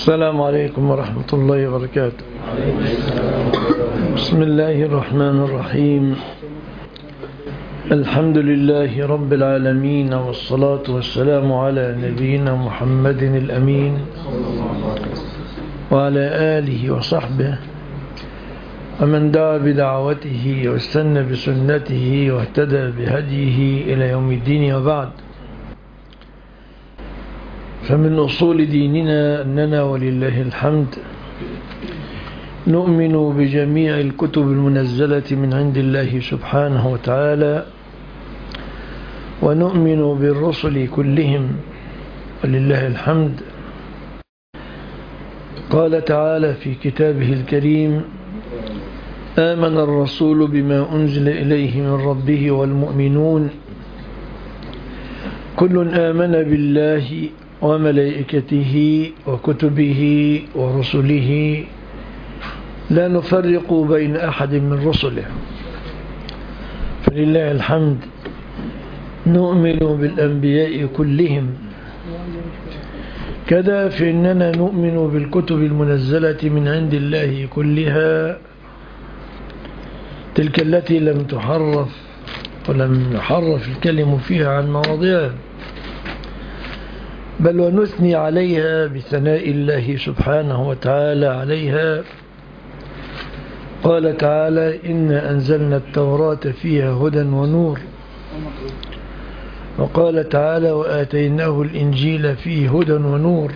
السلام عليكم ورحمة الله وبركاته. بسم الله الرحمن الرحيم. الحمد لله رب العالمين، والصلاة والسلام على نبينا محمد الأمين وعلى آله وصحبه ومن دعا بدعوته واستنى بسنته واهتدى بهديه إلى يوم الدين، وبعد. فمن أصول ديننا أننا ولله الحمد نؤمن بجميع الكتب المنزلة من عند الله سبحانه وتعالى، ونؤمن بالرسل كلهم ولله الحمد. قال تعالى في كتابه الكريم: آمن الرسول بما أنزل إليه من ربه والمؤمنون كل آمن بالله وملائكته وكتبه ورسله لا نفرق بين أحد من رسله. فلله الحمد نؤمن بالأنبياء كلهم، كذا فإننا نؤمن بالكتب المنزلة من عند الله كلها، تلك التي لم تحرف ولم يحرف الكلم فيها عن مواضعها، بل ونثني عليها بثناء الله سبحانه وتعالى عليها. قال تعالى: إنا أنزلنا التوراة فيها هدى ونور. وقال تعالى: وآتيناه الإنجيل فيه هدى ونور.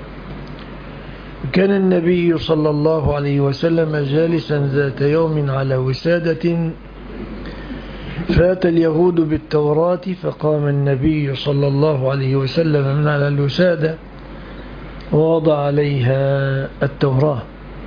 كان النبي صلى الله عليه وسلم جالسا ذات يوم على وسادة، فات اليهود بالتوراة، فقام النبي صلى الله عليه وسلم من على الوسادة ووضع عليها التوراة.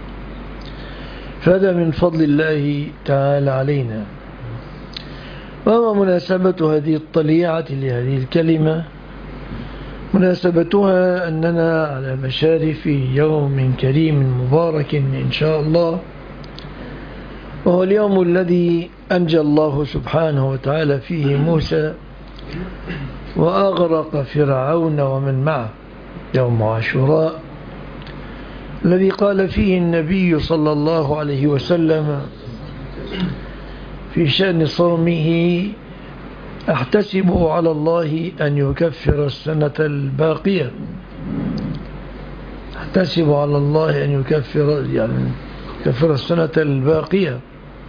فهذا من فضل الله تعالى علينا. وما مناسبة هذه الطليعة لهذه الكلمة؟ مناسبتها أننا على مشارف يوم كريم مبارك إن شاء الله، وهو اليوم الذي أنجى الله سبحانه وتعالى فيه موسى وأغرق فرعون ومن معه، يوم عاشوراء الذي قال فيه النبي صلى الله عليه وسلم في شأن صومه: أحتسب على الله أن يكفر السنة الباقية. أحتسب على الله أن يكفر السنة الباقية.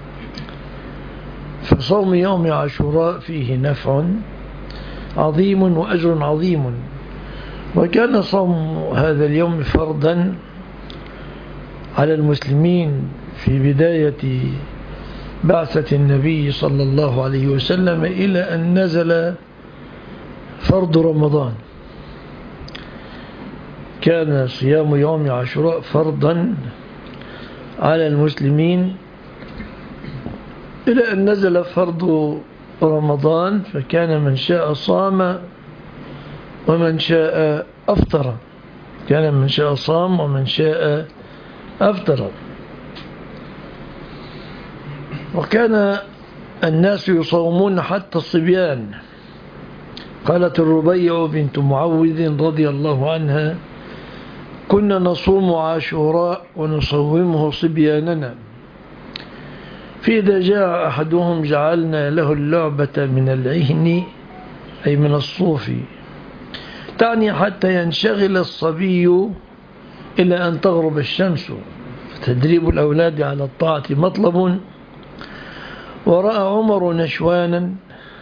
فصوم يوم عاشوراء فيه نفع عظيم وأجر عظيم، وكان صوم هذا اليوم فرضا على المسلمين في بداية بعثة النبي صلى الله عليه وسلم، إلى أن نزل فرض رمضان. كان صيام يوم عاشوراء فرضا على المسلمين إلى أن نزل فرض رمضان، فكان من شاء صام ومن شاء أفطر. كان من شاء صام ومن شاء أفطر. وكان الناس يصومون حتى الصبيان. قالت الربيع بنت معوذ رضي الله عنها: كنا نصوم عاشوراء ونصومه صبياننا، فإذا جاء أحدهم جعلنا له اللعبة من العهن، أي من الصوف، تعني حتى ينشغل الصبي إلى أن تغرب الشمس. تدريب الأولاد على الطاعة مطلب. ورأى عمر نشوانا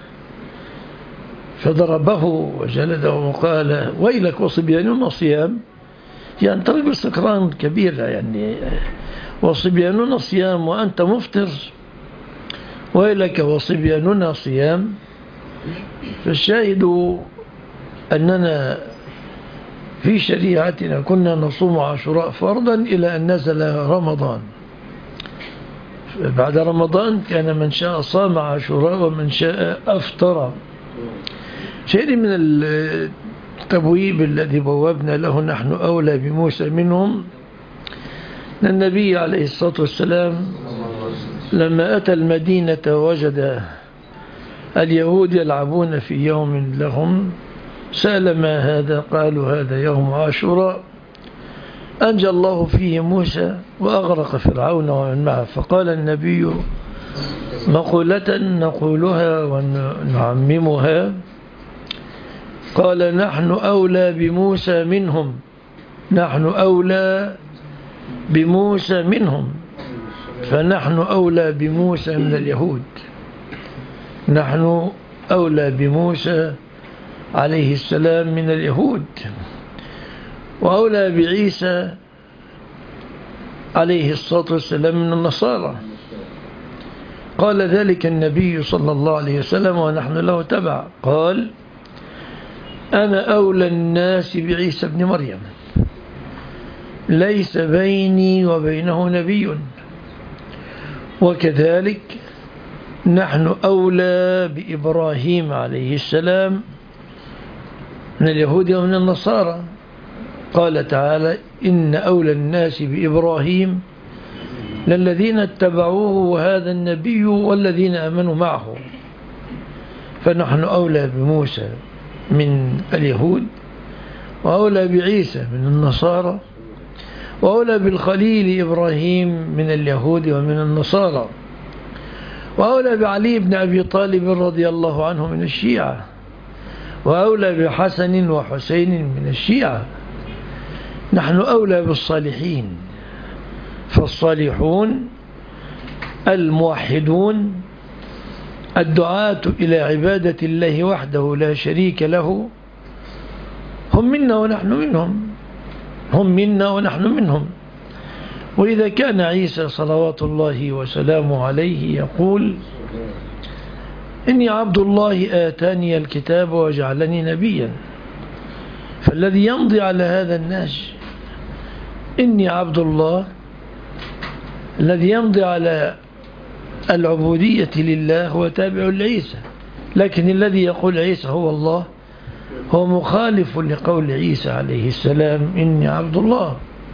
فضربه وجلده وقال: ويلك وصبياننا صيام. يعني ترى سكران كبير، يعني وصبياننا صيام وأنت مفطر، ويلك وصبياننا صيام. فالشاهد أننا في شريعتنا كنا نصوم عاشوراء فرضا إلى أن نزل رمضان. بعد رمضان كان من شاء صام عاشوراء ومن شاء أفطر. شيء من التبويب الذي بوابنا له نحن أولى بموسى منهم، أن النبي عليه الصلاة والسلام لما أتى المدينة وجد اليهود يلعبون في يوم لهم، سأل: ما هذا؟ قالوا: هذا يوم عاشوراء. أنجى الله فيه موسى وأغرق فرعون ومن معه. فقال النبي مقولة نقولها ونعممها، قال نحن أولى بموسى منهم، نحن أولى بموسى منهم، فنحن أولى بموسى من اليهود، نحن أولى بموسى عليه السلام من اليهود، وأولى بعيسى عليه الصلاة والسلام من النصارى. قال ذلك النبي صلى الله عليه وسلم ونحن له تبع، قال أنا أولى الناس بعيسى بن مريم، ليس بيني وبينه نبي، وكذلك نحن أولى بإبراهيم عليه السلام من اليهود ومن النصارى. قال تعالى إن أولى الناس بإبراهيم للذين اتبعوه وهذا النبي والذين آمنوا معه، فنحن أولى بموسى من اليهود، وأولى بعيسى من النصارى، وأولى بالخليل إبراهيم من اليهود ومن النصارى، وأولى بعلي بن أبي طالب رضي الله عنه من الشيعة، وأولى بحسن وحسين من الشيعة. نحن أولى بالصالحين، فالصالحون الموحدون الدعاة إلى عبادة الله وحده لا شريك له هم منا ونحن منهم، هم منا ونحن منهم. وإذا كان عيسى صلوات الله وسلامه عليه يقول إني عبد الله آتاني الكتاب وجعلني نبيا، فالذي يمضي على هذا النهج إني عبد الله، الذي يمضي على العبودية لله هو تابع لعيسى. لكن الذي يقول عيسى هو الله هو مخالف لقول عيسى عليه السلام إني عبد الله.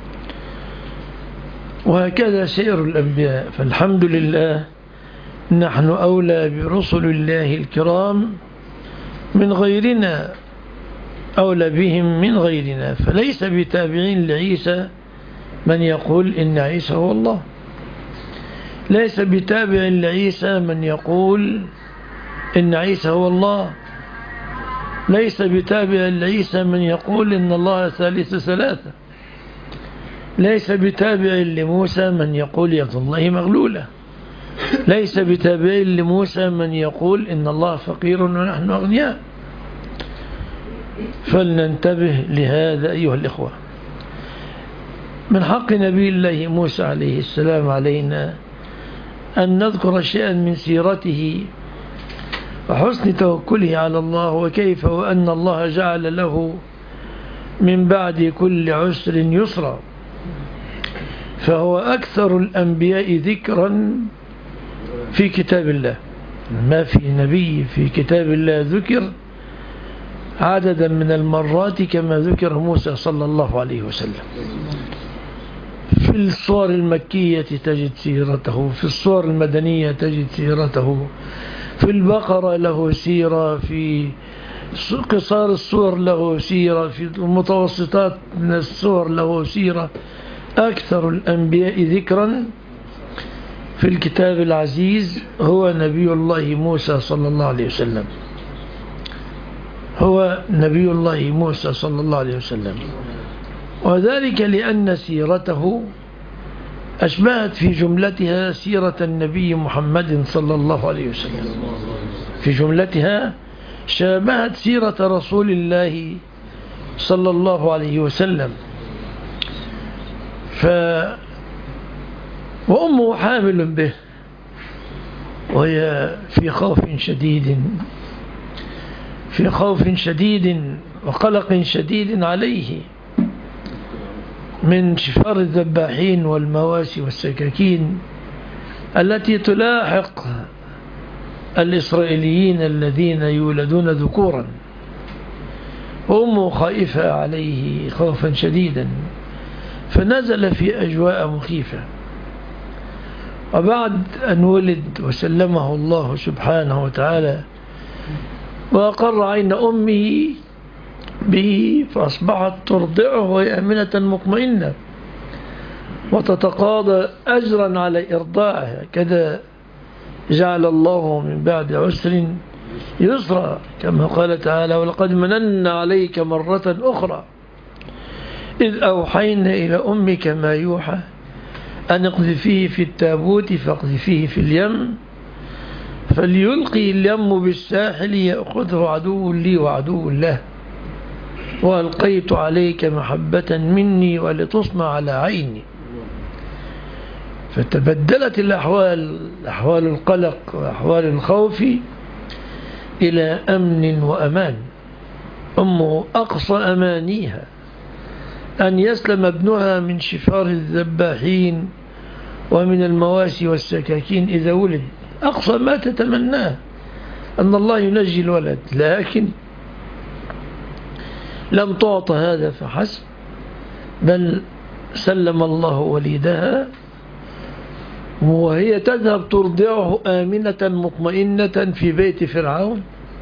وهكذا سير الأنبياء. فالحمد لله نحن أولى برسل الله الكرام من غيرنا، أولى بهم من غيرنا. فليس بتابعين لعيسى من يقول إن عيسى هو الله، ليس بتابع لعيسى من يقول إن عيسى هو الله، ليس بتابع لعيسى من يقول إن الله ثالث ثلاثة، ليس بتابع لموسى من يقول يد الله مغلولة، ليس بتابع لموسى من يقول إن الله فقير ونحن أغنياء. فلننتبه لهذا أيها الإخوة. من حق نبي الله موسى عليه السلام علينا أن نذكر شيئا من سيرته وحسن توكله على الله، وكيف وأن الله جعل له من بعد كل عسر يسرا، فهو أكثر الأنبياء ذكرا في كتاب الله. ما في نبي في كتاب الله ذكر عددا من المرات كما ذكر موسى صلى الله عليه وسلم. في الصور المكية تجد سيرته، في الصور المدنية تجد سيرته، في البقرة له سيرة، في قصار الصور له سيرة، في المتوسطات من الصور له سيرة. أكثر الأنبياء ذكرا في الكتاب العزيز هو نبي الله موسى صلى الله عليه وسلم، هو نبي الله موسى صلى الله عليه وسلم. وذلك لأن سيرته أشبهت في جملتها سيرة النبي محمد صلى الله عليه وسلم، في جملتها شابهت سيرة رسول الله صلى الله عليه وسلم. وأمه حامل به وهي في خوف شديد، في خوف شديد وقلق شديد عليه من شفار الذباحين والمواسي والسكاكين التي تلاحق الإسرائيليين الذين يولدون ذكورا. أمه خائفة عليه خوفا شديدا، فنزل في أجواء مخيفة. وبعد أن ولد وسلمه الله سبحانه وتعالى وأقر عين أمه به، فأصبحت ترضعه وهي آمنة مطمئنة، وتتقاضى أجرا على إرضاعها، كذا جعل الله من بعد عسر يسرا، كما قال تعالى: ولقد مننا عليك مرة أخرى إذ أوحينا إلى أمك ما يوحى أن اقذفيه في التابوت فاقذفيه في اليم فليلقي اليم بالساحل يأخذه عدو لي وعدو له وألقيت عليك محبة مني ولتصنع على عيني. فتبدلت الأحوال، أحوال القلق وأحوال الخوف إلى أمن وأمان. أمه أقصى أمانيها أن يسلم ابنها من شفار الذباحين ومن المواسي والسكاكين إذا ولد، أقصى ما تتمناه أن الله ينجي الولد، لكن لم تعط هذا فحسب، بل سلم الله وليدها وهي تذهب ترضعه آمنة مطمئنة في بيت فرعون،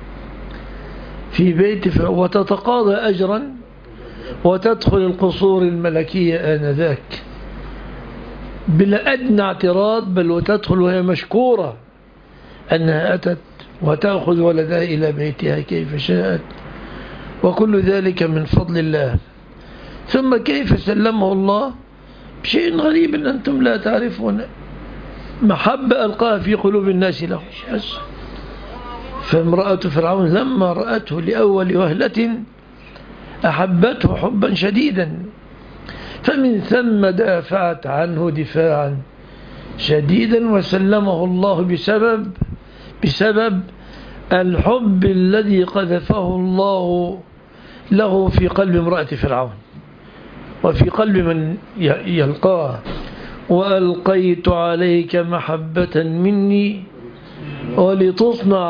وتتقاضى أجرا وتدخل القصور الملكية آنذاك بلا أدنى اعتراض، بل وتدخل وهي مشكورة أنها أتت وتأخذ ولدها إلى بيتها كيف شاءت، وكل ذلك من فضل الله. ثم كيف سلمه الله بشيء غريب أنتم لا تعرفون، محبة ألقاها في قلوب الناس له بس. فامرأة فرعون لما رأته لأول وهلة أحبته حبا شديدا، فمن ثم دافعت عنه دفاعا شديدا وسلمه الله بسبب الحب الذي قذفه الله له في قلب امرأة فرعون وفي قلب من يلقاه. وألقيت عليك محبة مني ولتصنع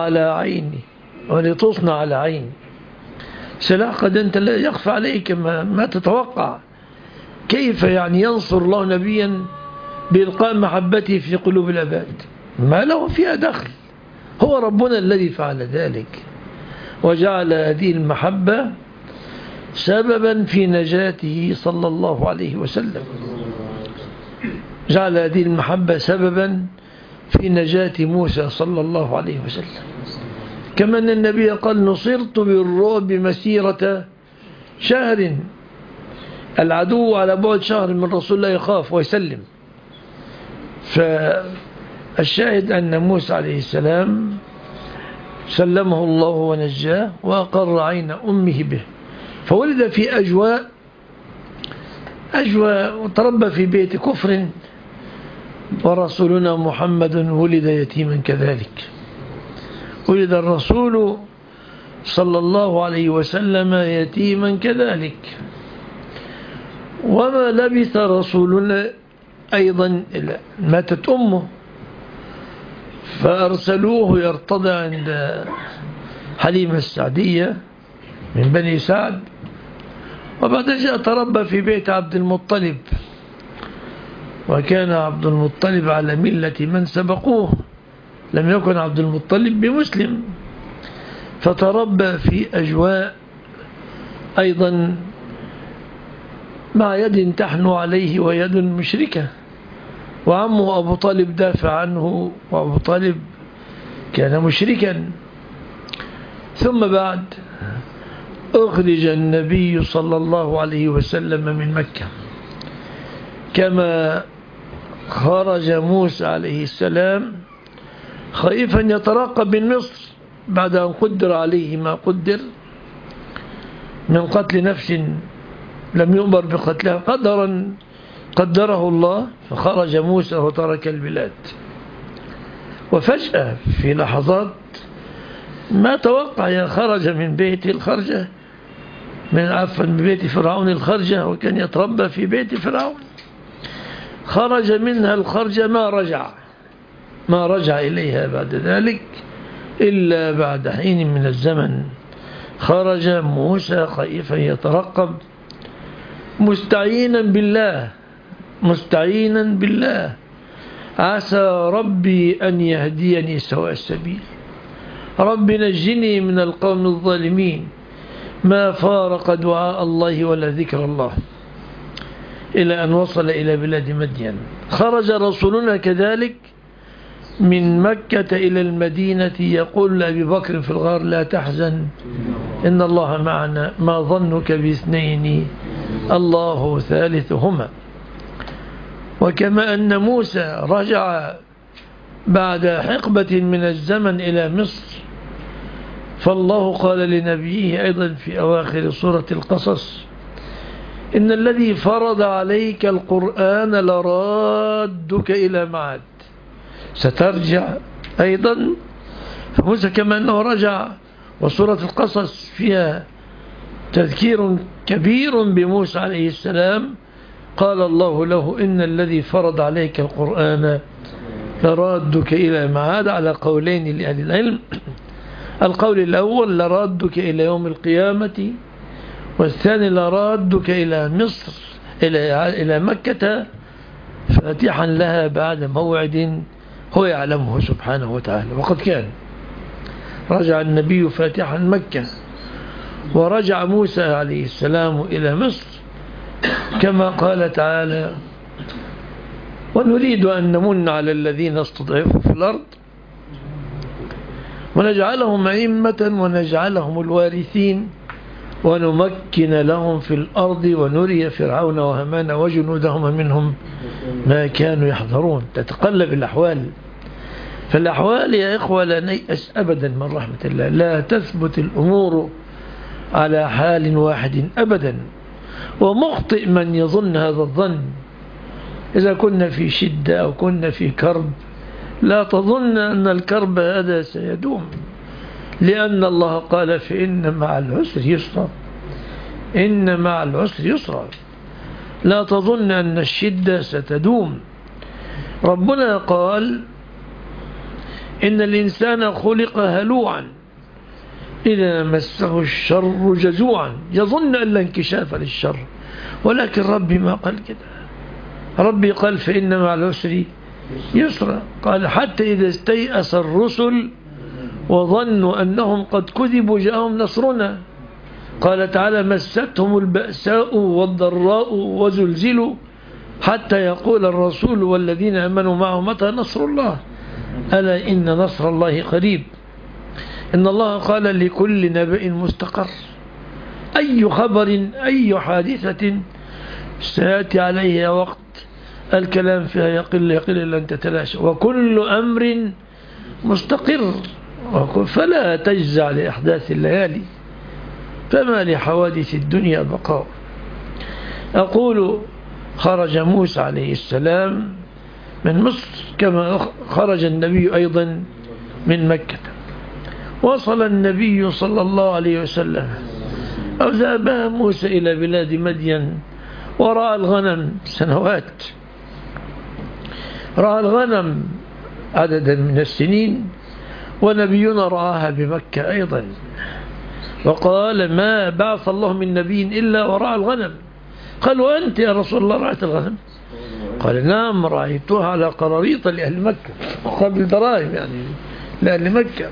على عيني. سلاح قد أنت لا يخفى عليك ما تتوقع. كيف يعني ينصر الله نبيا بإلقاء محبته في قلوب العباد؟ ما له فيها دخل، هو ربنا الذي فعل ذلك وجعل هذه المحبة سببا في نجاته صلى الله عليه وسلم، جعل هذه المحبة سببا في نجاة موسى صلى الله عليه وسلم. كما أن النبي قال: نصرت بالرعب مسيرة شهر، العدو على بعد شهر من رسول الله يخاف ويسلم. فالشاهد أن موسى عليه السلام سلمه الله ونجاه وأقر عين أمه به، فولد في أجواء وتربى في بيت كفر، ورسولنا محمد ولد يتيما كذلك. ولد الرسول صلى الله عليه وسلم يتيما كذلك. وما لبث رسولنا أيضا ماتت أمه فأرسلوه يرتضع عند حليمة السعدية من بني سعد، وبعد جاء تربى في بيت عبد المطلب، وكان عبد المطلب على ملة من سبقوه، لم يكن عبد المطلب بمسلم، فتربى في أجواء أيضا مع يد تحن عليه ويد مشركة، وعمه أبو طالب دافع عنه، وأبو طالب كان مشركا. ثم بعد أخرج النبي صلى الله عليه وسلم من مكة، كما خرج موسى عليه السلام خائفا يترقب من مصر بعد أن قدر عليه ما قدر من قتل نفس لم يؤمر بقتلها، قدرا قدره الله، فخرج موسى وترك البلاد. وفجأة في لحظات ما توقع خرج من بيت الخرجة من بيت فرعون الخرجة، وكان يتربى في بيت فرعون، خرج منها الخرجة ما رجع إليها بعد ذلك إلا بعد حين من الزمن. خرج موسى خائفا يترقب مستعينا بالله عسى ربي أن يهديني سواء السبيل، رب نجني من القوم الظالمين. ما فارق دعاء الله ولا ذكر الله. إلى أن وصل إلى بلاد مدين. خرج رسولنا كذلك من مكة إلى المدينة يقول لأبي بكر في الغار: لا تحزن إن الله معنا، ما ظنك باثنين الله ثالثهما. وكما أن موسى رجع بعد حقبة من الزمن إلى مصر، فالله قال لنبيه أيضا في أواخر سورة القصص: إن الذي فرض عليك القرآن لرادك إلى معاد، سترجع أيضا. فموسى كما أنه رجع، وسورة القصص فيها تذكير كبير بموسى عليه السلام، قال الله له: إن الذي فرض عليك القرآن لرادك إلى معاد، على قولين لأهل العلم. القول الأول: لرادك إلى يوم القيامة، والثاني: لرادك إلى مصر، إلى مكة فاتحا لها بعد موعد هو يعلمه سبحانه وتعالى. وقد كان رجع النبي فاتحا مكة، ورجع موسى عليه السلام إلى مصر، كما قال تعالى: ونريد أن نمن على الذين استضعفوا في الأرض ونجعلهم أئمة ونجعلهم الوارثين ونمكن لهم في الأرض ونري فرعون وهامان وجنودهما منهم ما كانوا يحذرون. تتقلب الأحوال، فالأحوال يا إخوة لا نيأس أبدا من رحمة الله، لا تثبت الأمور على حال واحد أبدا، ومخطئ من يظن هذا الظن. إذا كنا في شدة أو كنا في كرب، لا تظن أن الكرب هذا سيدوم، لأن الله قال: فإن مع العسر يسرا، إن مع العسر يسرا. لا تظن أن الشدة ستدوم. ربنا قال: إن الإنسان خلق هلوعا إذا مسه الشر جزوعا، يظن أن لا انكشاف للشر، ولكن ربي ما قال كده. ربي قال: فإن مع العسر يسرا. قال: حتى إذا استيأس الرسل وظنوا أنهم قد كذبوا جاءهم نصرنا. قال تعالى: مستهم البأساء والضراء وزلزلوا حتى يقول الرسول والذين آمنوا معه متى نصر الله، ألا إن نصر الله قريب. إن الله قال: لكل نبأ مستقر، أي خبر أي حادثة سيأتي عليها وقت الكلام فيها يقل لن تتلاشى، وكل أمر مستقر. فلا تجزع لأحداث الليالي، فما لحوادث الدنيا بقاء. أقول: خرج موسى عليه السلام من مصر كما خرج النبي أيضا من مكة. وصل النبي صلى الله عليه وسلم أو ذهب موسى إلى بلاد مدين، ورأى الغنم سنوات، رأى الغنم عددا من السنين، ونبينا رآها بمكة أيضا، وقال: ما بعث الله من نبي إلا ورأى الغنم. قال: وأنت يا رسول الله رأيت الغنم؟ قال: نعم، رأيتها على قراريط لأهل مكة، قبل دراهم يعني لأهل مكة.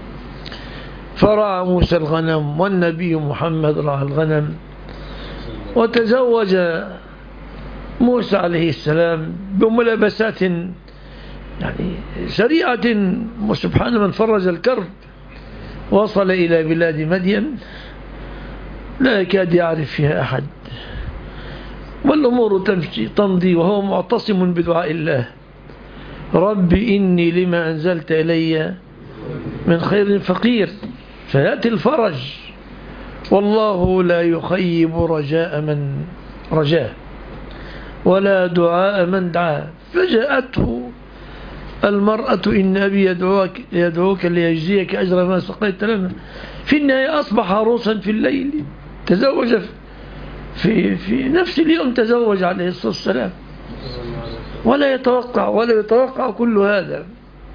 فرأى موسى الغنم، والنبي محمد رأى الغنم. وتزوج موسى عليه السلام بملابسات يعني سريعة، وسبحان من فرج الكرب. وصل إلى بلاد مدين لا يكاد يعرف فيها أحد، والأمور تمضي وهو معتصم بدعاء الله: رب إني لما أنزلت إلي من خير فقير. فيأتي الفرج، والله لا يخيب رجاء من رجاه ولا دعاء من دعاه. فجاءته المرأة: إن أبي يدعوك ليجزيك أجر ما سقيت لنا. في النهاية أصبح عروسا في الليل، تزوج في نفس اليوم، تزوج عليه الصلاة والسلام، ولا يتوقع كل هذا.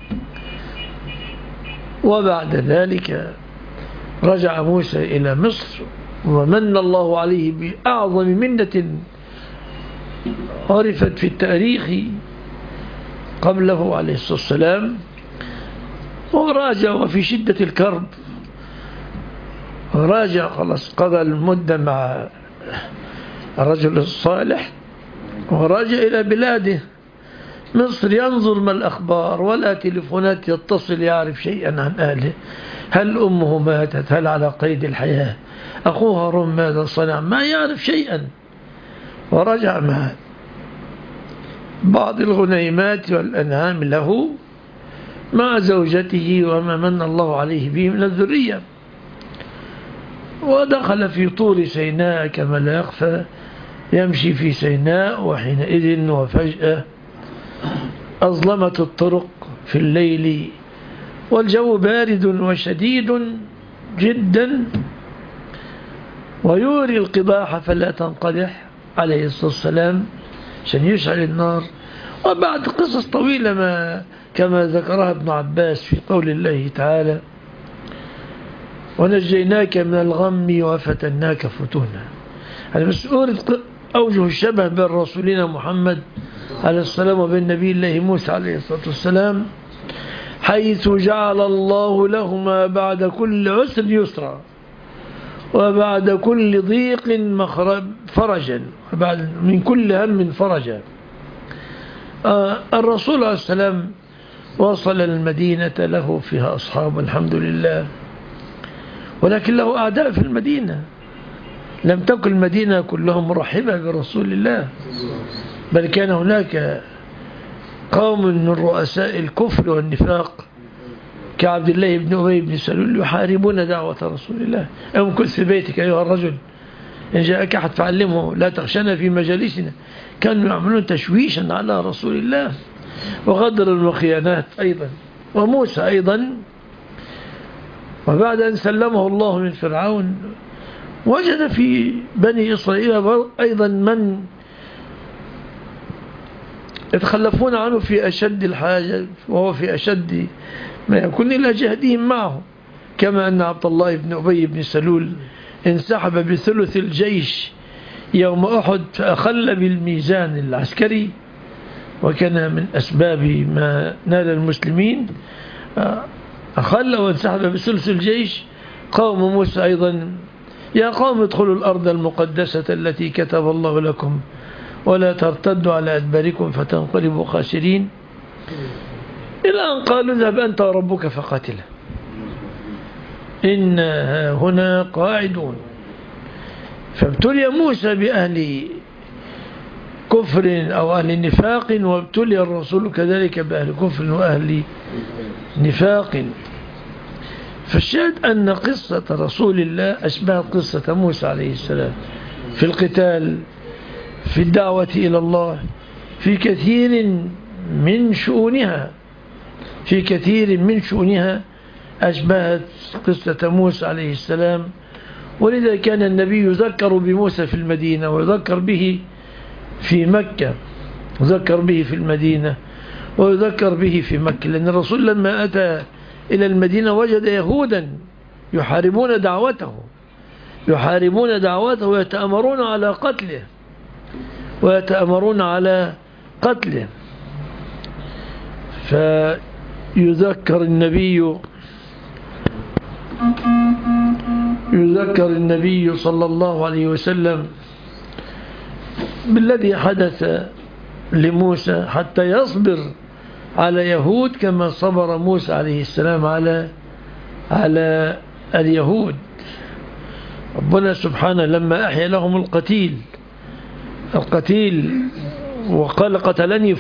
وبعد ذلك رجع موسى إلى مصر، ومن الله عليه بأعظم منة عرفت في التاريخ قبله عليه الصلاة والسلام. وراجع وفي شدة الكرب، راجع خلاص، قضى المدة مع الرجل الصالح، ورجع إلى بلاده مصر ينظر ما الأخبار، ولا تليفونات يتصل يعرف شيئا عن أهله. هل أمه ماتت؟ هل على قيد الحياة؟ أخوه هارون ماذا صنع؟ ما يعرف شيئا. ورجع مع بعض الغنيمات والأنعام له مع زوجته وما من الله عليه به من الذرية. ودخل في طور سيناء كما لا يخفى، يمشي في سيناء، وحينئذ وفجأة أظلمت الطرق في الليل والجو بارد وشديد جدا، ويوري القباح فلا تنقدح عليه الصلاة والسلام عشان يشعل النار. وبعد قصص طويلة كما ذكرها ابن عباس في قول الله تعالى: ونجيناك من الغم وفتناك فتونا. هذا مسؤول أوجه الشبه بين رسولنا محمد عليه السلام وبين نبي الله موسى عليه الصلاة والسلام، حيث جعل الله لهما بعد كل عسر يسرا، وبعد كل ضيق فرجا، وبعد من كل هم فرجا. الرسول عليه السلام وصل المدينة، له فيها أصحاب الحمد لله، ولكن له أعداء في المدينة. لم تكن المدينة كلهم مرحبة برسول الله، بل كان هناك قوم من رؤساء الكفر والنفاق كعبد الله بن أبي بن سلول يحاربون دعوة رسول الله. امكث في بيتك أيها الرجل، إن جاءك أحد فعلمه، لا تخشنا في مجالسنا. كانوا يعملون تشويشا على رسول الله، وغدر وخيانات أيضا، وموسى أيضا. وبعد أن سلمه الله من فرعون، وجد في بني إسرائيل أيضا من يتخلفون عنه في أشد الحاجة، وهو في أشد ما يكون إلى جهدهم معه، كما أن عبد الله بن أبي بن سلول انسحب بثلث الجيش يوم أحد فأخل بالميزان العسكري، وكان من أسباب ما نال المسلمين. أخل وانسحب بثلث الجيش. قوم موسى أيضا: يا قوم ادخلوا الأرض المقدسة التي كتب الله لكم ولا ترتدوا على أدباركم فتنقلبوا خاسرين، إلى أن قالوا: اذهب أنت وربك فقاتلا إنا هنا قاعدون. فابتلي موسى بأهل كفر أو أهل نفاق، وابتلي الرسول كذلك بأهل كفر وأهل نفاق. فالشاهد أن قصة رسول الله أشبهت قصة موسى عليه السلام في القتال، في الدعوة إلى الله، في كثير من شؤونها أشبهت قصة موسى عليه السلام. ولذا كان النبي يذكر بموسى في المدينة، ويذكر به في مكة، يذكر به في المدينة، ويذكر به في مكة، لأن الرسول لما أتى إلى المدينة وجد يهودا يحاربون دعوته ويتأمرون على قتله. فيذكر النبي صلى الله عليه وسلم بالذي حدث لموسى حتى يصبر على يهود كما صبر موسى عليه السلام على اليهود. ربنا سبحانه لما أحيا لهم القتيل وقال: قتلني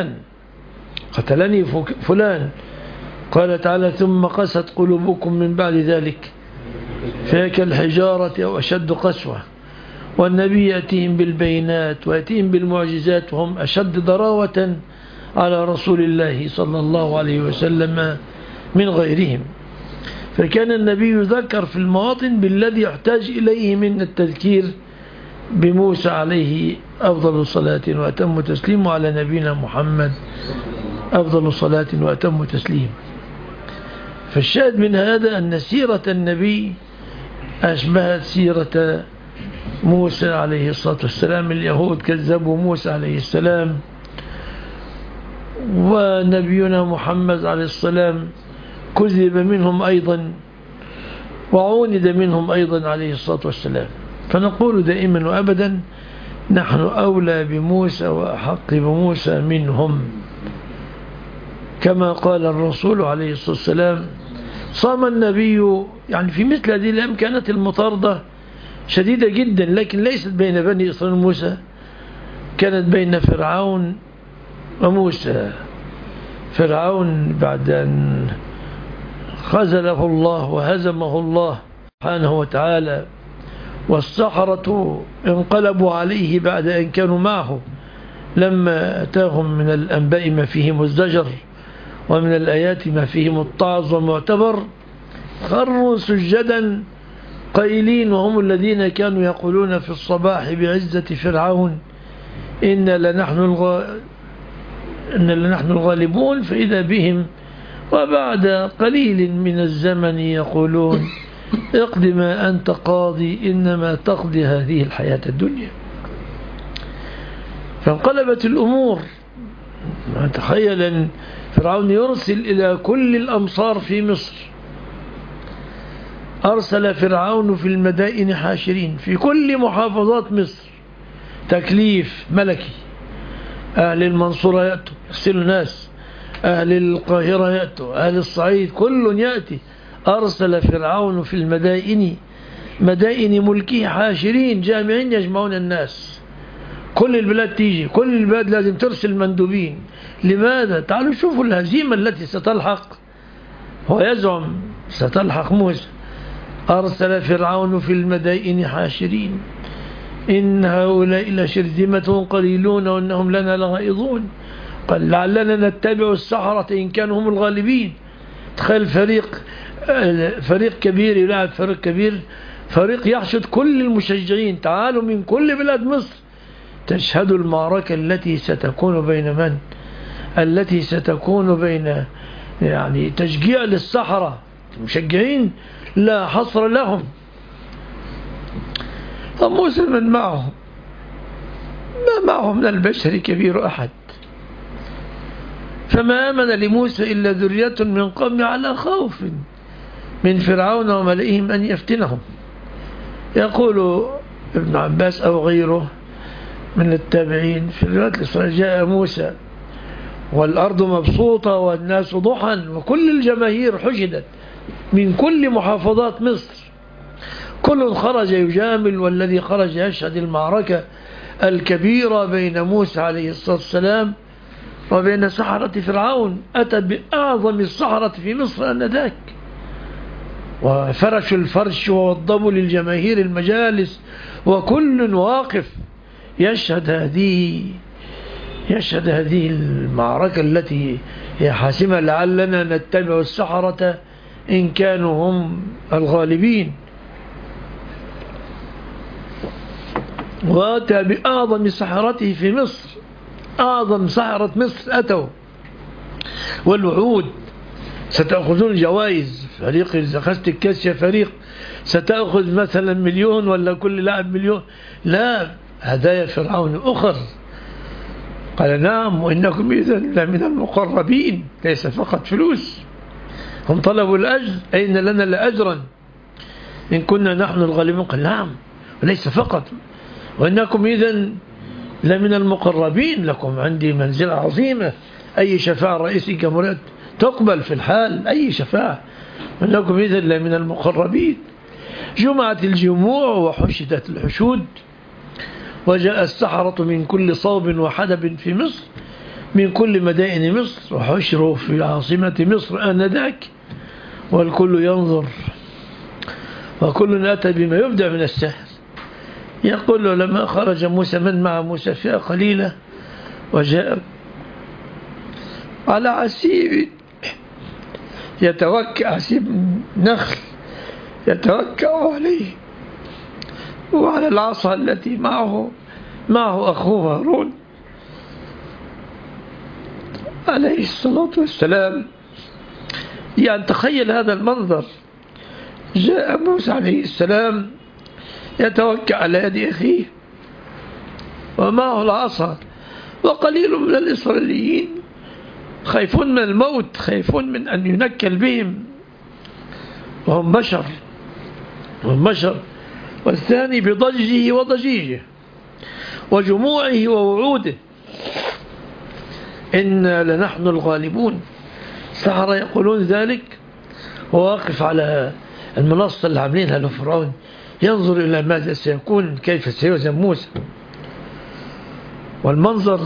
فلان، قال تعالى: ثم قست قلوبكم من بعد ذلك فهي كالحجارة أو أشد قسوة. والنبي يأتيهم بالبينات ويأتيهم بالمعجزات، وهم أشد ضراوة على رسول الله صلى الله عليه وسلم من غيرهم. فكان النبي يذكر في المواطن بالذي يحتاج إليه من التذكير بموسى عليه أفضل الصلاة وأتم تسليم، على نبينا محمد أفضل الصلاة وأتم تسليم. فالشاهد من هذا أن سيرة النبي أشبهت سيرة موسى عليه الصلاة والسلام. اليهود كذبوا موسى عليه السلام، ونبينا محمد عليه السلام كذب منهم أيضا، وعوند منهم أيضا عليه الصلاة والسلام. فنقول دائما وأبدا: نحن أولى بموسى وأحق بموسى منهم، كما قال الرسول عليه الصلاة والسلام. صام النبي يعني في مثل هذه الأيام كانت المطاردة شديدة جدا، لكن ليست بين بني إسرائيل وموسى، كانت بين فرعون وموسى. فرعون بعد أن خذله الله وهزمه الله سبحانه وتعالى، والسحرة انقلبوا عليه بعد أن كانوا معه، لما أتاهم من الأنباء ما فيه مزدجر ومن الآيات ما فيه متعظ ومعتبر، خروا سجدا قائلين، وهم الذين كانوا يقولون في الصباح بعزة فرعون إن لنحن الغالبون، فإذا بهم وبعد قليل من الزمن يقولون اقض ما أنت قاضي إنما تقضي هذه الحياة الدنيا. فانقلبت الأمور. تخيل أن فرعون يرسل إلى كل الأمصار في مصر، أرسل فرعون في المدائن حاشرين في كل محافظات مصر، تكليف ملكي. أهل المنصورة يأتوا يرسلوا ناس، أهل القاهرة يأتوا، أهل الصعيد كل يأتي. أرسل فرعون في المدائن، مدائن ملكه، حاشرين جامعين يجمعون الناس. كل البلاد تيجي، كل البلاد لازم ترسل مندوبين. لماذا؟ تعالوا شوفوا الهزيمة التي ستلحق، هو يزعم ستلحق موسى. أرسل فرعون في المدائن حاشرين إن هؤلاء لشرذمة قليلون وإنهم لنا لغائظون. قال لعلنا نتبع السحرة إن كانوا هم الغالبين. تخيل فريق كبير يلعب فريق كبير، فريق يحشد كل المشجعين، تعالوا من كل بلاد مصر تشهدوا المعركة التي ستكون بين من؟ التي ستكون بين يعني تشجيع للسحرة، المشجعين لا حصر لهم. فموسى من معهم، ما معه من البشر كبير أحد، فما آمن لموسى إلا ذرية من قوم على خوف من فرعون وملئهم أن يفتنهم. يقول ابن عباس أو غيره من التابعين في رواية الإسرائيل جاء موسى والأرض مبسوطة والناس ضحى وكل الجماهير حشدت من كل محافظات مصر، كل خرج يجامل، والذي خرج يشهد المعركة الكبيرة بين موسى عليه الصلاة والسلام وبين سحرة فرعون. أتى بأعظم السحرة في مصر آنذاك، وفرشوا الفرش ووضبوا للجماهير المجالس، وكل واقف يشهد هذه المعركة التي هي حاسمة، لعلنا نتبع السحرة إن كانوا هم الغالبين. وأتى بأعظم سحرته في مصر، أعظم سحرة مصر أتوا، والوعود ستأخذون جوائز، فريق إذا أخذت الكاس يا فريق ستأخذ مثلا 1,000,000 ولا كل لاعب 1,000,000. لا، هدايا فرعون أخر. قال نعم وإنكم إذا لمن المقربين، ليس فقط فلوس. هم طلبوا الأجر، أين لنا لأجرا إن كنا نحن الغالبين؟ قال نعم وليس فقط، وإنكم إذا لمن المقربين، لكم عندي منزلة عظيمة، أي شفاعة رئيس الجمهورية تقبل في الحال، أي شفاعة، وإنكم إذا لمن المقربين. جمعت الجموع وحشدت الحشود، وجاء السحرة من كل صوب وحدب في مصر، من كل مدائن مصر، وحشروا في عاصمة مصر آنذاك، والكل ينظر وكل أتى بما يبدع من السحر. يقول له لما خرج موسى من مع موسى فئة قليلة، وجاء على عسيب يتوكأ، عسيب نخل يتوكأ عليه، وعلى العصا التي معه أخوه هارون عليه الصلاة والسلام. يعني تخيل هذا المنظر، جاء موسى عليه السلام يتوكأ على يد أخيه ومعه العصا، وقليل من الإسرائيليين خايفون من الموت، خايفون من أن ينكل بهم، وهم بشر. والثاني بضجه وضجيجه، وجموعه ووعوده، إنا لنحن الغالبون. السحرة يقولون ذلك وواقف على المنصة اللي عاملينها لفرعون ينظر إلى ماذا سيكون، كيف سيهزم موسى. والمنظر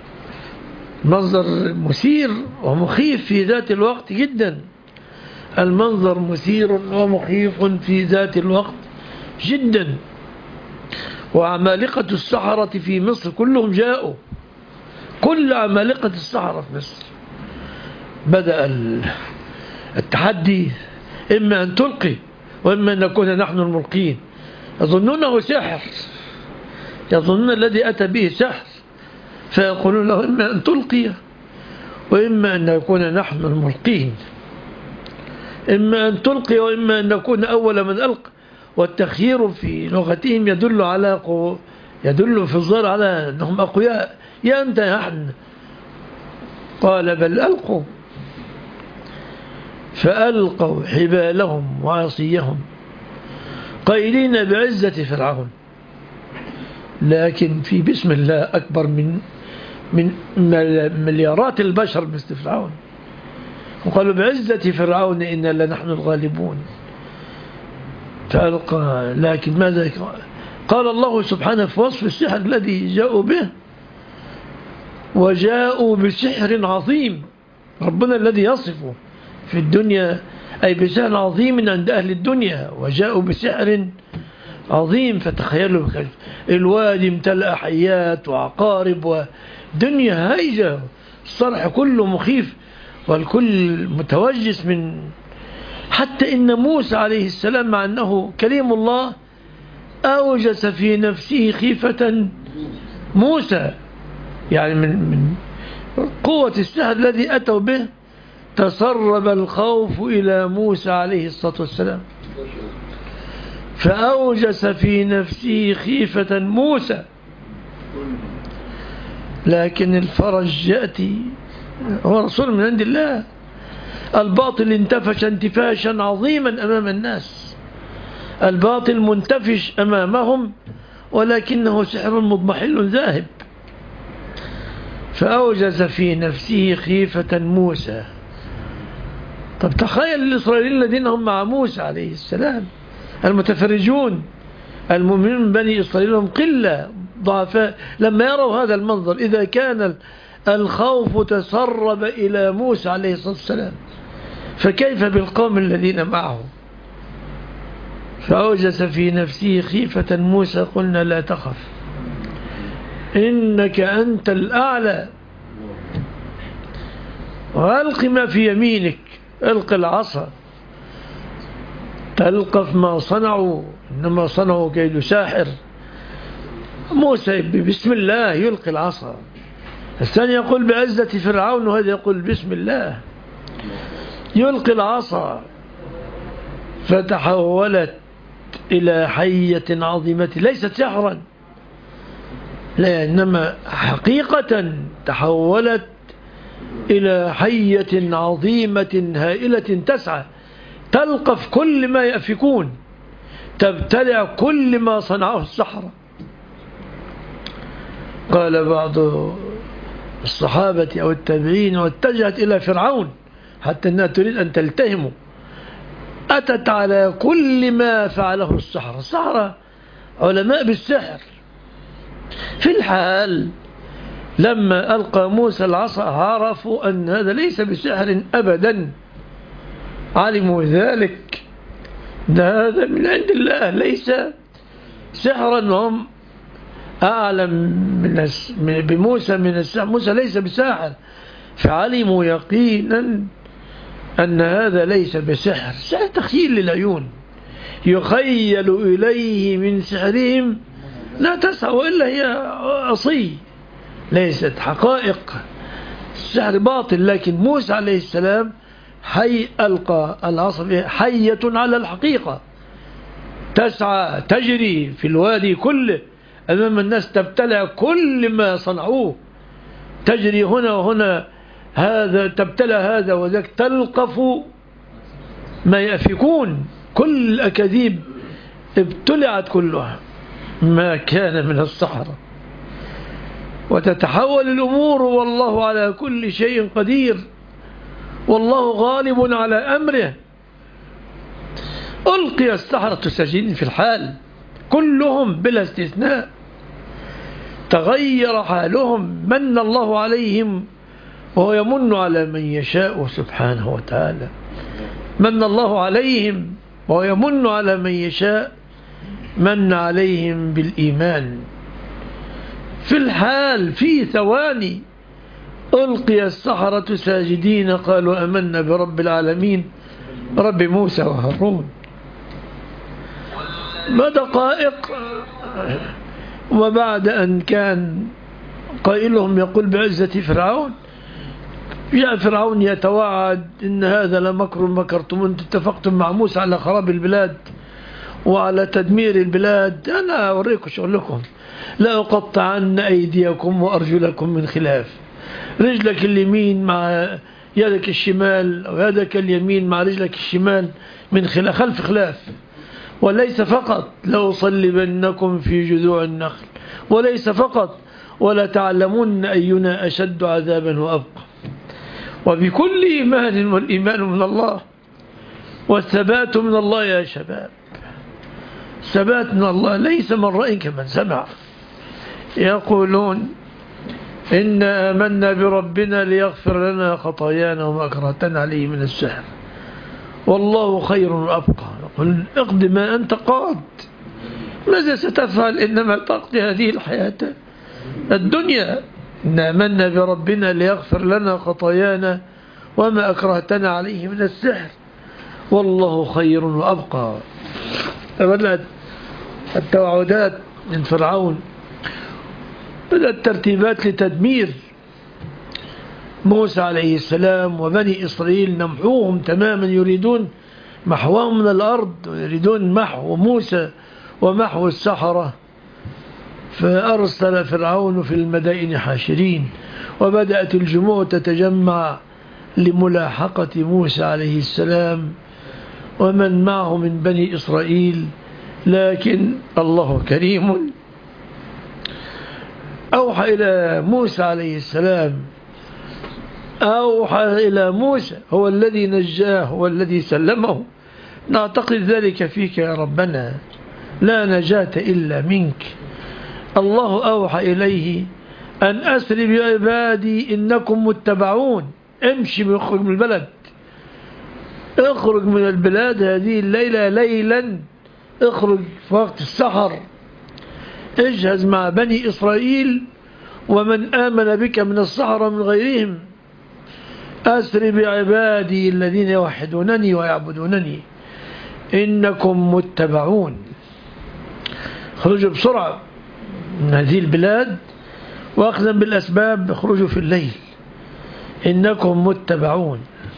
منظر مثير ومخيف في ذات الوقت جدا. المنظر مثير ومخيف في ذات الوقت جدا. وعمالقة السحرة في مصر كلهم جاءوا، كل عمالقة السحرة في مصر. بدأ التحدي، إما أن تلقي وإما أن نكون نحن الملقين. يظنونه سحر، يظنون الذي أتى به سحر، فيقولون له إما أن تلقي وإما أن نكون نحن الملقين، إما أن تلقي وإما أن نكون أول من ألقى. والتخيير في لغتهم يدل في الظاهر على أنهم أقوياء. يا أنت يا نحن. قال بل ألقوا، فألقوا حبالهم وعصيهم قائلين بعزة فرعون. لكن في بسم الله أكبر من مليارات البشر مثل فرعون. وقالوا بعزة فرعون إنا لنحن الغالبون. فألقى، لكن ماذا قال الله سبحانه في وصف السحر الذي جاءوا به؟ وجاءوا بسحر عظيم. ربنا الذي يصفه في الدنيا أي بسحر عظيم عند أهل الدنيا، وجاءوا بسحر عظيم. فتخيلوا الوادي امتلأ حيات وعقارب ودنيا هايجة، الصرح كله مخيف والكل متوجس من، حتى إن موسى عليه السلام مع أنه كليم الله أوجس في نفسه خيفة موسى. يعني من قوة السحر الذي أتوا به تسرب الخوف إلى موسى عليه الصلاة والسلام، فأوجس في نفسه خيفة موسى. لكن الفرج يأتي، هو رسول من عند الله. الباطل انتفش انتفاشا عظيما أمام الناس، الباطل منتفش أمامهم ولكنه سحر مضمحل ذاهب. فأوجز في نفسه خيفة موسى. طب تخيل الإسرائيليين الذين هم مع موسى عليه السلام، المتفرجون المؤمنون من بني إسرائيل هم قلة ضعفاء، لما يروا هذا المنظر، إذا كان الخوف تسرب إلى موسى عليه الصلاة والسلام، فكيف بالقوم الذين معه؟ فأوجس في نفسه خيفة موسى قلنا لا تخف إنك أنت الأعلى وألق ما في يمينك. ألق العصا تلقف ما صنعوا، إنما صنعوا كيد ساحر. موسى بسم الله يلقي العصا، الثاني يقول بعزة فرعون وهذا يقول بسم الله. يلقي العصا فتحولت إلى حية عظيمة، ليست سحرا لا، إنما حقيقة تحولت إلى حية عظيمة هائلة تسعى تلقف كل ما يأفكون، تبتلع كل ما صنعه السحرة. قال بعض الصحابة أو التابعين واتجهت إلى فرعون حتى أنها تريد أن تلتهمه، أتت على كل ما فعله السحرة. السحرة علماء بالسحر. في الحال لما ألقى موسى العصا عرفوا أن هذا ليس بسحر أبدا، علموا ذلك، هذا من عند الله ليس سحرا، وهم أعلم بموسى من السحر. موسى ليس بساحر، فعلموا يقينا أن هذا ليس بسحر، سحر تخيل للعيون، يخيل إليه من سحرهم لا تسعى وإلا هي عصي، ليست حقائق، السحر باطل. لكن موسى عليه السلام حي ألقى العصا حية على الحقيقة، تسعى تجري في الوادي كله أمام الناس، تبتلع كل ما صنعوه، تجري هنا وهنا، هذا تبتلع هذا وذاك، تلقف ما يأفكون، كل الأكاذيب ابتلعت كلها، ما كان من السحرة وتتحول الأمور والله على كل شيء قدير، والله غالب على أمره. ألقي السحرة ساجدين في الحال كلهم بلا استثناء، تغير حالهم، من الله عليهم وهو يمن على من يشاء سبحانه وتعالى. من الله عليهم وهو يمن على من يشاء، من عليهم بالإيمان في الحال، في ثواني. ألقي السحرة ساجدين قالوا آمنا برب العالمين رب موسى وهارون. ما دقائق وبعد أن كان قائلهم يقول بعزة فرعون، جاء فرعون يتوعد إن هذا لمكر مكرتم، أنتم اتفقتم مع موسى على خراب البلاد وعلى تدمير البلاد، أنا أوريكم شغلكم، لا أقطعن أيديكم وأرجلكم من خلاف، رجلك اليمين مع يدك الشمال ويدك اليمين مع رجلك الشمال من خلف خلاف. وليس فقط لأصلبنكم في جذوع النخل، وليس فقط ولا تعلمون أينا أشد عذابا وأبقى. وبكل إيمان، والإيمان من الله والثبات من الله يا شباب، ثبات من الله ليس من رأي كمن سمع. يقولون إنا آمنا بربنا ليغفر لنا خطايانا وما أكرهتنا عليه من السحر والله خير وأبقى. يقول اقض ما أنت قاض، ماذا ستفعل؟ إنما تقضي هذه الحياة الدنيا. إنا آمنا بربنا ليغفر لنا خطايانا وما أكرهتنا عليه من السحر والله خير وأبقى. بدأت التوعدات من فرعون، بدأت ترتيبات لتدمير موسى عليه السلام وبني إسرائيل، نمحوهم تماما، يريدون محوهم من الأرض ويريدون محو موسى ومحو السحرة. فأرسل فرعون في المدائن حاشرين، وبدأت الجموع تتجمع لملاحقة موسى عليه السلام ومن معه من بني إسرائيل. لكن الله كريم، أوحى إلى موسى عليه السلام، أوحى إلى موسى، هو الذي نجاه، هو الذي سلمه. نعتقد ذلك فيك يا ربنا، لا نجاة إلا منك. الله أوحى إليه أن أسر بعبادي إنكم متبعون، امشي اخرج من البلد، اخرج من البلاد هذه الليلة ليلا، اخرج في وقت السحر، اجهز مع بني إسرائيل ومن آمن بك من السحرة من غيرهم. أسر بعبادي الذين يوحدونني ويعبدونني إنكم متبعون. اخرجوا بسرعة من هذه البلاد، وأخذا بالأسباب اخرجوا في الليل، إنكم متبعون.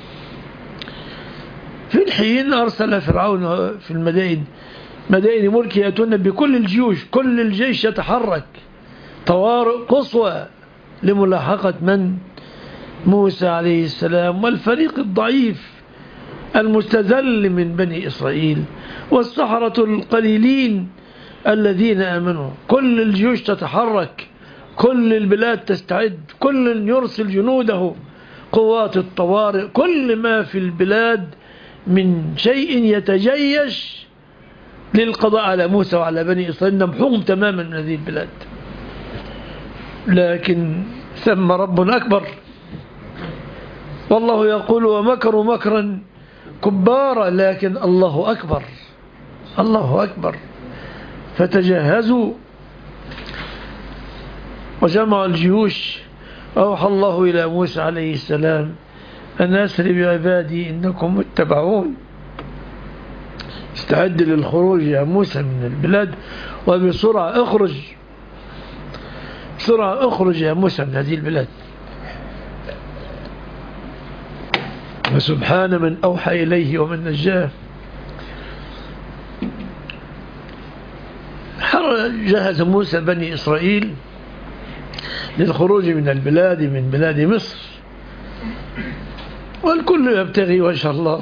في الحين أرسل فرعون في المدائن، مدائن ملك، يأتون بكل الجيوش، كل الجيش يتحرك طوارئ قصوى لملاحقة من؟ موسى عليه السلام والفريق الضعيف المستذل من بني إسرائيل والسحرة القليلين الذين آمنوا. كل الجيوش تتحرك، كل البلاد تستعد، كل يرسل جنوده، قوات الطوارئ، كل ما في البلاد من شيء يتجيش للقضاء على موسى وعلى بني إسرائيل، نمحوهم تماما من هذه البلاد. لكن ثم رب أكبر، والله يقول ومكروا مكرا كبارا، لكن الله أكبر، الله أكبر. فتجهزوا وجمعوا الجيوش. أوحى الله إلى موسى عليه السلام أن أسر بعبادي إنكم متبعون، استعد للخروج يا موسى من البلاد، وبسرعة اخرج، بسرعة اخرج يا موسى من هذه البلاد. وسبحان من أوحى إليه ومن نجاه. جهز موسى بني إسرائيل للخروج من البلاد، من بلاد مصر، والكل يبتغي وجه الله.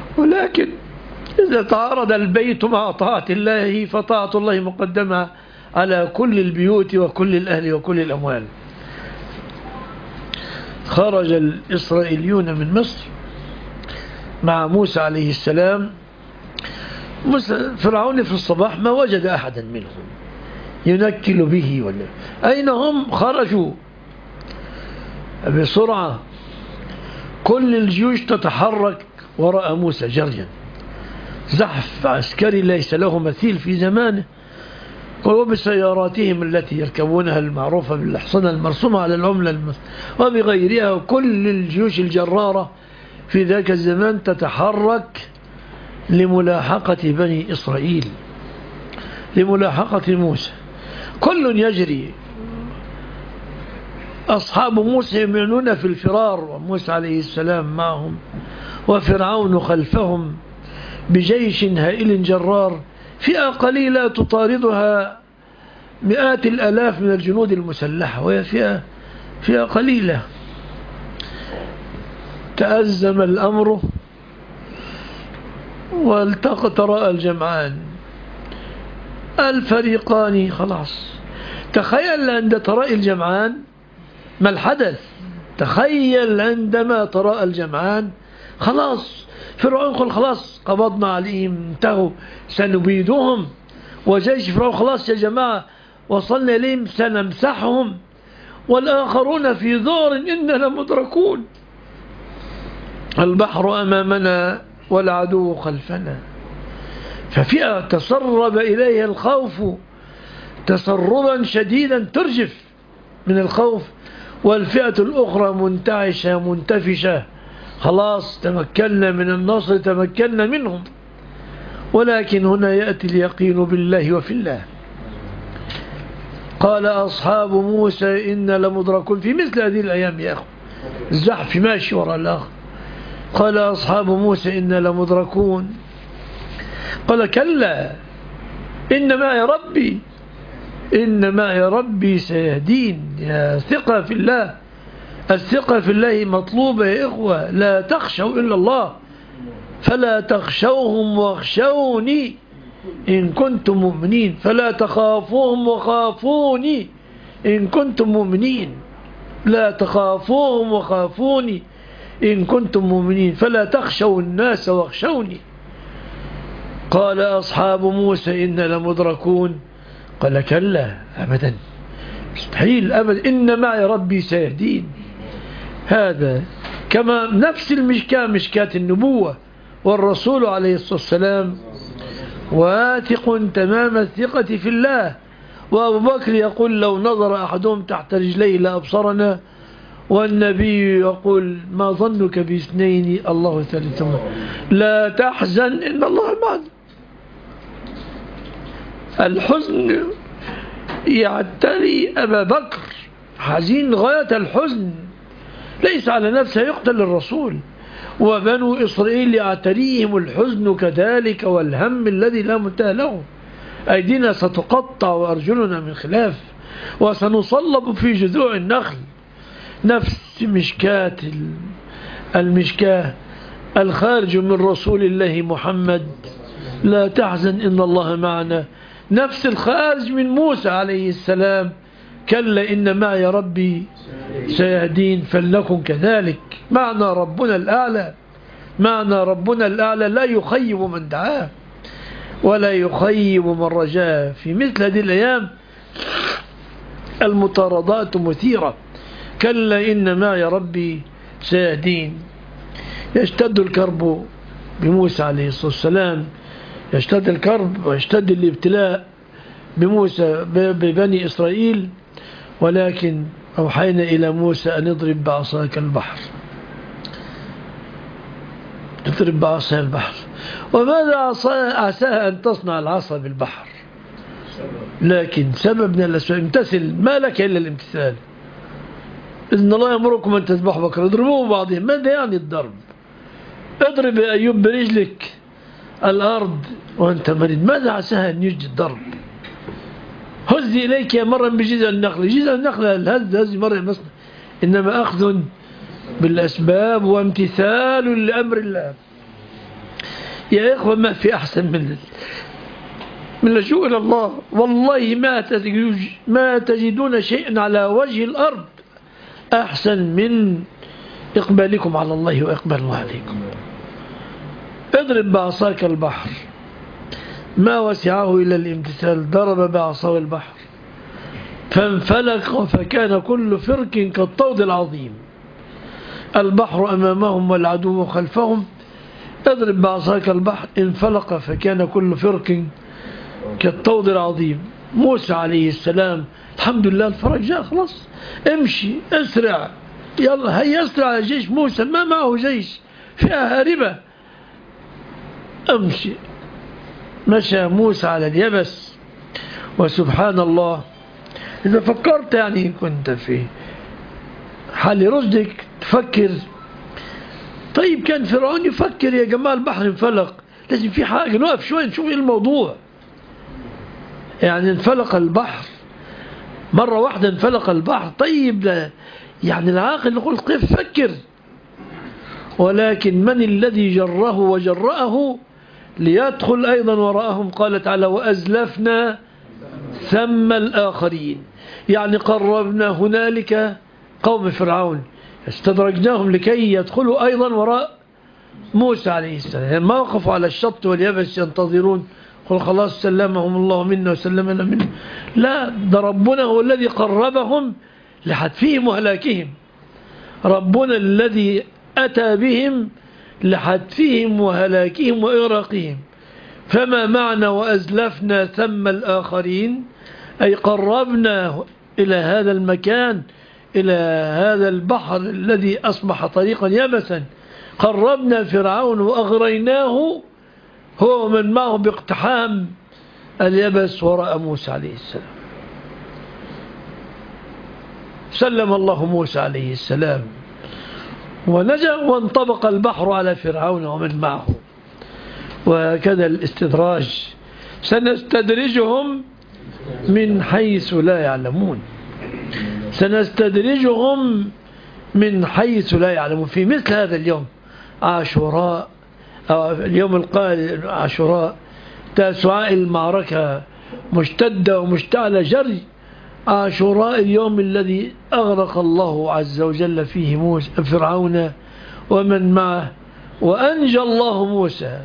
ولكن إذا تعارض البيت مع طاعة الله فطاعة الله مقدمة على كل البيوت وكل الأهل وكل الأموال. خرج الإسرائيليون من مصر مع موسى عليه السلام. فرعون في الصباح ما وجد أحدا منهم ينكل به ولا أين هم؟ خرجوا بسرعة، كل الجيوش تتحرك وراء موسى جريا، زحف عسكري ليس له مثيل في زمانه، وبسياراتهم التي يركبونها المعروفة بالأحصنة المرسومة على العملة وبغيرها، وكل الجيوش الجرارة في ذاك الزمان تتحرك لملاحقة بني إسرائيل، لملاحقة موسى. كل يجري. أصحاب موسى يمعنون في الفرار وموسى عليه السلام معهم، وفرعون خلفهم بجيش هائل جرار، فئة قليلة تطاردها مئات الآلاف من الجنود المسلحة، وهي فئة قليلة. تأزم الأمر والتقط رأى الجمعان، الفريقان خلاص. تخيل عند تراء الجمعان ما الحدث، تخيل عندما تراءى الجمعان خلاص فرعون قال خلاص قبضنا عليهم انتهوا سنبيدهم، وجيش فرعون خلاص يا جماعة وصلنا إليهم سنمسحهم، والآخرون في ذعر إنا لمدركون، البحر أمامنا والعدو خلفنا. ففئة تسرب إليها الخوف تسربا شديدا ترجف من الخوف، والفئة الأخرى منتعشة منتفشة، خلاص تمكنا من النصر تمكنا منهم. ولكن هنا يأتي اليقين بالله وفي الله. قال أصحاب موسى إنا لمدركون في مثل هذه الأيام يا أخو، الزحف ماشي وراء الآخر. قال أصحاب موسى إنا لمدركون، قال كلا إن معي ربي، إن معي ربي سيهدين. يا ثقة في الله، الثقة في الله مطلوبة يا إخوة. لا تخشوا إلا الله، فلا تخشوهم واخشوني إن كنتم مؤمنين، فلا تخافوهم وخافوني إن كنتم مؤمنين، لا تخافوهم وخافوني إن كنتم مؤمنين، فلا تخشوا الناس واخشوني. قال أصحاب موسى إنا لمدركون، قال كلا أبدا مستحيل أبدا، إن معي ربي سيهدين. هذا كما نفس المشكاة مشكاة النبوة، والرسول عليه الصلاة والسلام واثق تمام الثقة في الله، وأبو بكر يقول لو نظر أحدهم تحت رجليه لأبصرنا، والنبي يقول ما ظنك باثنين الله ثالثهما، لا تحزن إن الله معنا. الحزن يعتري أبا بكر، حزين غاية الحزن، ليس على نفسه يقتل الرسول، وبنو إسرائيل يعتريهم الحزن كذلك، والهم الذي لا منتهى له. أيدينا ستقطع وأرجلنا من خلاف، وسنصلب في جذوع النخل. نفس مشكاة المشكاة الخارج من رسول الله محمد، لا تحزن إن الله معنا. نفس الخارج من موسى عليه السلام، كلا إن معي ربي سيهدين. فلنكن كذلك، معنا ربنا الأعلى، معنا ربنا الأعلى لا يخيب من دعاه ولا يخيب من رجاه. في مثل هذه الأيام المطاردات مثيرة. كلا إن معي ربي سيهدين. يشتد الكرب بموسى عليه الصلاة والسلام، يشتد الكرب ويشتد الابتلاء بموسى ببني إسرائيل، ولكن أوحينا إلى موسى أن اضرب بعصاك البحر، تضرب بعصاها البحر. وماذا عساها أن تصنع العصا بالبحر؟ لكن سبب من الأسباب، امتثل، ما لك إلا الامتثال. إذن الله يأمركم أن تذبحوا بقرة اضربوه بعضهم. ماذا يعني الضرب؟ اضرب يا أيوب برجلك الأرض وأنت مريض. ماذا عساها أن يجدي الضرب؟ هزي إليك يا مرة بجزء النخل، جزء النخل الهز مرة مصنع، إنما أخذ بالأسباب وامتثال لأمر الله. يا إخوة ما في أحسن من من اللجوء إلى الله. والله ما تجدون شيئا على وجه الأرض أحسن من إقبالكم على الله وإقبال الله عليكم. اضرب بعصاك البحر ما وسعه إلا الامتثال. ضرب بعصاه البحر فانفلق فكان كل فرق كالطود العظيم. البحر أمامهم والعدو خلفهم. اضرب بعصاك البحر انفلق فكان كل فرق كالطود العظيم. موسى عليه السلام الحمد لله الفرج جاء خلاص. امشي اسرع يلا هيا اسرع على جيش موسى ما معه جيش فئة هاربة. امشي. مشى موسى على اليبس. وسبحان الله إذا فكرت يعني كنت في حال رشدك تفكر طيب كان فرعون يفكر يا جماعة البحر انفلق لازم في حاجة نقف شوي نشوف ايه الموضوع. يعني انفلق البحر مرة واحدة انفلق البحر طيب يعني العاقل يقول كيف فكر. ولكن من الذي جره وجرأه ليدخل أيضا وراءهم؟ قال تعالى وأزلفنا ثم الآخرين. يعني قربنا هنالك قوم فرعون استدرجناهم لكي يدخلوا أيضا وراء موسى عليه السلام. يعني ما وقفوا على الشط واليبس ينتظرون قل خلاص سلمهم الله منا وسلمنا منه. لا ده ربنا هو الذي قربهم لحتفهم وهلاكهم. ربنا الذي أتى بهم لحتفهم وهلاكهم وإغراقهم. فما معنى وأزلفنا ثم الآخرين؟ أي قربنا إلى هذا المكان إلى هذا البحر الذي أصبح طريقا يبسا. قربنا فرعون وأغريناه هو ومن معه باقتحام اليبس وراء موسى عليه السلام. سلم الله موسى عليه السلام ونجا وانطبق البحر على فرعون ومن معه. وكذا الاستدراج سنستدرجهم من حيث لا يعلمون. سنستدرجهم من حيث لا يعلمون. في مثل هذا اليوم عاشوراء اليوم القادم عاشوراء تاسعاء المعركة مشتدة ومشتعلة جري. عاشوراء اليوم الذي أغرق الله عز وجل فيه موسى فرعون ومن معه وأنجى الله موسى.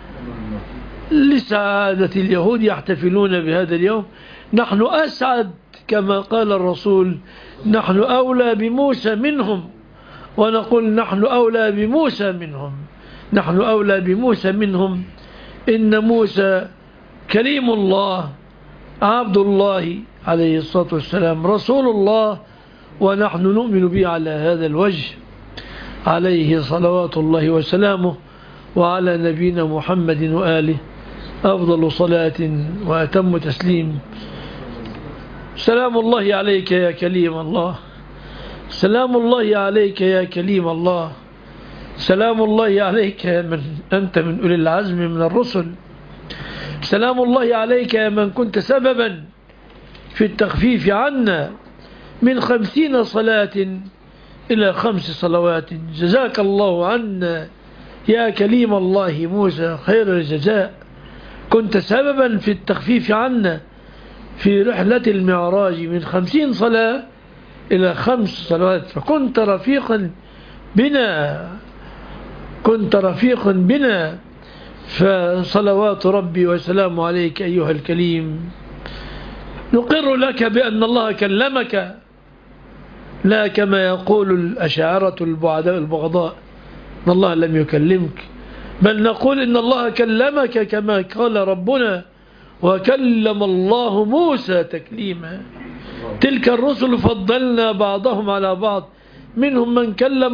لسعادة اليهود يحتفلون بهذا اليوم. نحن أسعد كما قال الرسول نحن أولى بموسى منهم. ونقول نحن أولى بموسى منهم. نحن أولى بموسى منهم. إن موسى كريم الله عبد الله عليه الصلاة والسلام رسول الله ونحن نؤمن به على هذا الوجه عليه صلوات الله وسلامه. وعلى نبينا محمد وآله أفضل صلاة وأتم تسليم. سلام الله عليك يا كليم الله. سلام الله عليك يا كليم الله. سلام الله عليك يا من أنت من أولي العزم من الرسل. سلام الله عليك يا من كنت سببا في التخفيف عنا من 50 صلاة إلى 5 صلوات. جزاك الله عنا يا كليم الله موسى خير الجزاء. كنت سببا في التخفيف عنا في رحلة المعراج من 50 صلاة إلى 5 صلوات. فكنت رفيقا بنا كنت رفيقا بنا. فصلوات ربي وسلامه عليك أيها الكليم. نقر لك بأن الله كلمك لا كما يقول الأشاعرة البعداء البغضاء أن الله لم يكلمك، بل نقول إن الله كلمك كما قال ربنا وكلم الله موسى تكليما. تلك الرسل فضلنا بعضهم على بعض منهم من كلم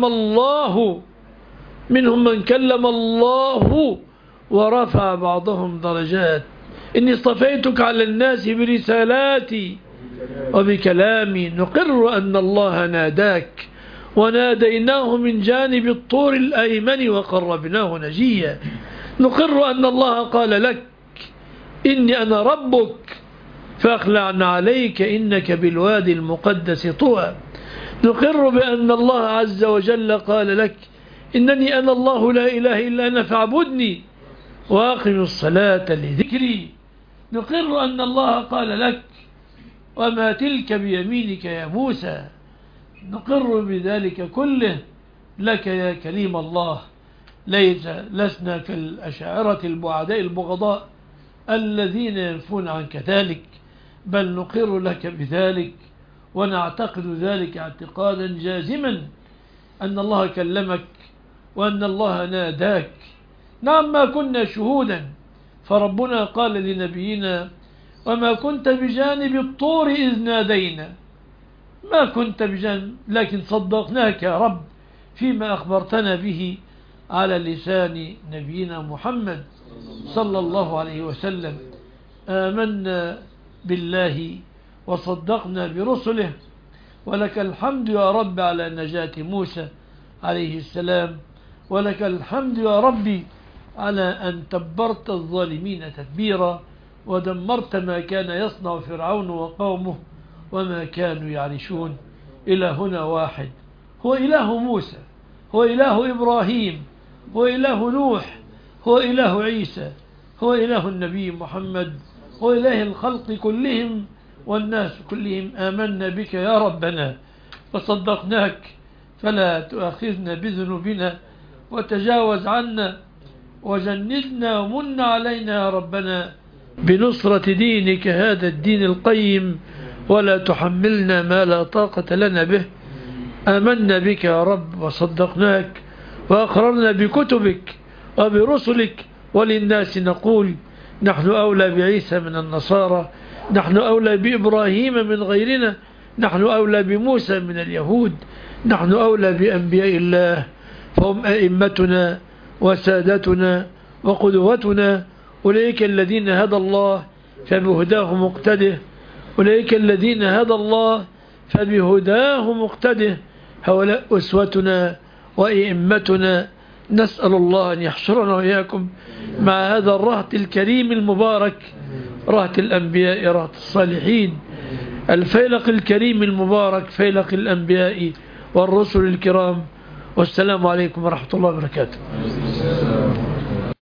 الله ورفع بعضهم درجات. إني اصطفيتك على الناس برسالاتي وبكلامي. نقر أن الله ناداك وناديناه من جانب الطور الأيمن وقربناه نجيا. نقر أن الله قال لك إني أنا ربك فاخلعن عليك إنك بالوادي المقدس طوى. نقر بأن الله عز وجل قال لك إنني أنا الله لا إله إلا أنا فاعبدني وأقم الصلاة لذكري. نقر أن الله قال لك وما تلك بيمينك يا موسى، نقر بذلك كله لك يا كريم الله. لسنا كالأشاعرة البعداء البغضاء الذين ينفون عنك ذلك، بل نقر لك بذلك ونعتقد ذلك اعتقادا جازما أن الله كلمك وأن الله ناداك. نعم ما كنا شهودا، فربنا قال لنبينا وما كنت بجانب الطور إذ نادينا، ما كنت بجانب، لكن صدقناك يا رب فيما أخبرتنا به على لسان نبينا محمد صلى الله عليه وسلم. آمنا بالله وصدقنا برسله، ولك الحمد يا رب على نجاة موسى عليه السلام، ولك الحمد يا ربي على أن تبرت الظالمين تدبيرا ودمرت ما كان يصنع فرعون وقومه وما كانوا يعرشون. إلهنا واحد، هو إله موسى، هو إله إبراهيم، هو إله نوح، هو إله عيسى، هو إله النبي محمد، هو إله الخلق كلهم والناس كلهم. آمنا بك يا ربنا وصدقناك، فلا تؤاخذنا بذنوبنا وتجاوز عنا وجندنا ومن علينا يا ربنا بنصرة دينك هذا الدين القيم، ولا تحملنا ما لا طاقة لنا به. آمنا بك يا رب وصدقناك وأقررنا بكتبك وبرسلك، وللناس نقول نحن أولى بعيسى من النصارى، نحن أولى بإبراهيم من غيرنا، نحن أولى بموسى من اليهود، نحن أولى بأنبياء الله، فهم أئمتنا وسادتنا وقدوتنا. أولئك الذين هدى الله فبهداه مقتده، أولئك الذين هدى الله فبهداه مقتده، هؤلاء أسوتنا وأئمتنا. نسأل الله أن يحشرنا وإياكم مع هذا الرهط الكريم المبارك، رهط الأنبياء، رهط الصالحين، الفيلق الكريم المبارك، فيلق الأنبياء والرسل الكرام. والسلام عليكم ورحمة الله وبركاته.